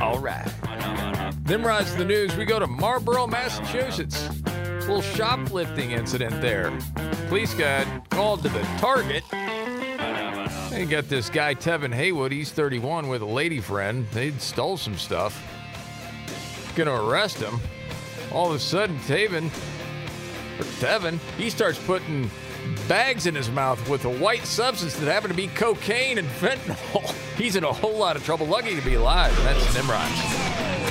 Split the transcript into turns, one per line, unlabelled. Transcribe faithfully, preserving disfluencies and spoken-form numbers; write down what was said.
All right. Nimrod's the news. We go to Marlborough, Massachusetts. Little shoplifting incident there. Police got called to the target. They got this guy, Tevin Haywood. He's thirty-one with a lady friend. They stole some stuff. Gonna arrest him. All of a sudden, Tevin, or Tevin, he starts putting bags in his mouth with a white substance that happened to be cocaine and fentanyl. He's in a whole lot of trouble. Lucky to be alive. That's Nimrod.